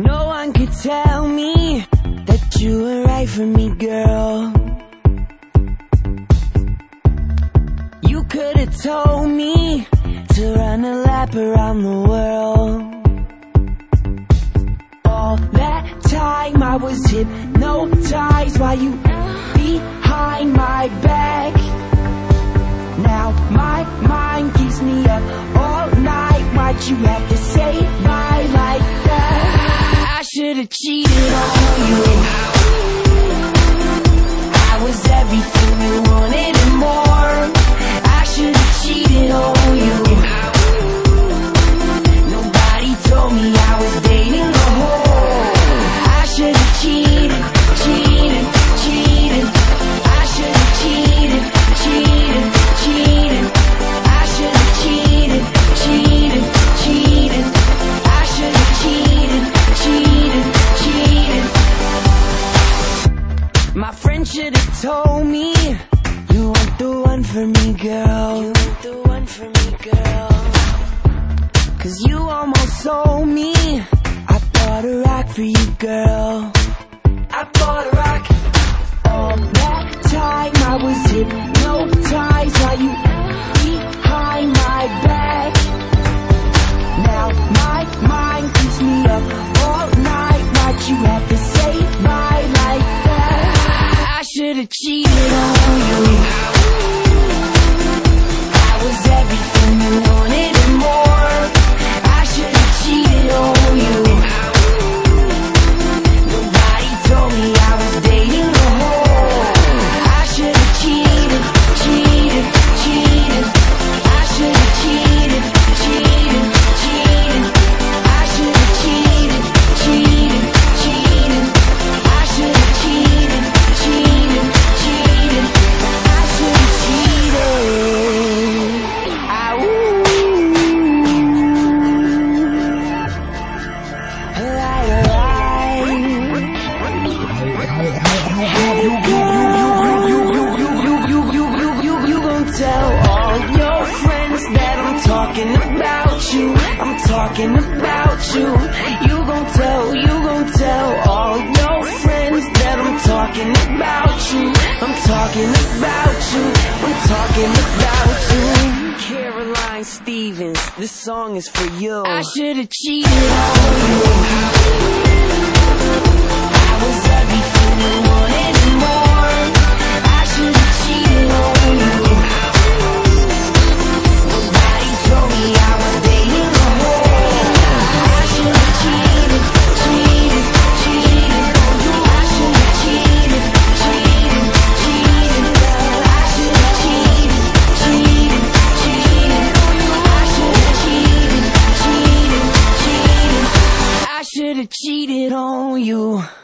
No one could tell me that you were right for me, girl. You could've told me to run a lap around the world. All that time I was hypnotized while you behind my back. Now my mind keeps me up all night. Why'd you have to say bye like that? I should've cheated on you. I was everything you wanted and more. I should've cheated on you. Nobody told me I was dating a whore. I should've cheated, cheated, cheated. I should've cheated, cheated, cheated. I should've cheated, cheated, cheated. I should've cheated, cheated, cheated. My friend should've told me you weren't the one for me, girl. You weren't the one for me, girl. 'Cause you almost sold me. I bought a rock for you, girl. I bought a rock. All that time I was hypnotized while you behind my back. Now my mind keeps me up all night. Why'd you have to say bye like that? I should've cheated on you. I was everything you wanted and more. I should've cheated on you. Nobody told me I was dating a whore. I should've cheated, cheated, cheated. I should've cheated, cheated, cheated. I should've cheated, cheated, cheated. I should've cheated, cheated, cheated. I should've cheated. You gon' tell all your friends that I'm talking about you. I'm talking about you. You gon' tell all your friends that I'm talking about you. I'm talking about you. I'm talking about you. Caroline Stevens, this song is for you. I should've cheated on you. I was everything you wanted and more. I should've cheated on you. Nobody told me I was dating a whore. I should've cheated, cheated, cheated. I should've cheated, cheated, cheated. I should've cheated, cheated, cheated. I should've cheated, cheated, cheated. I should've cheated on you.